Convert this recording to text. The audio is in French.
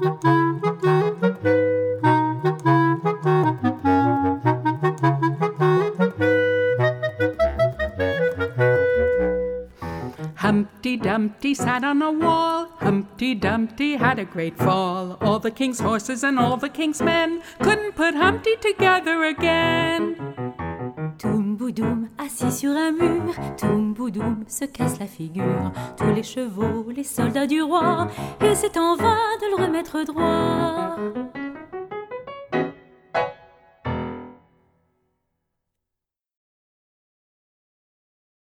Humpty Dumpty sat on a wall. Humpty Dumpty had a great fall. All the king's horses and all the king's men couldn't put Humpty together again. Toum Boudoum, assis sur un mur, Toum Boudoum se casse la figure. Tous les chevaux, les soldats du roi, et c'est en vain de le remettre droit.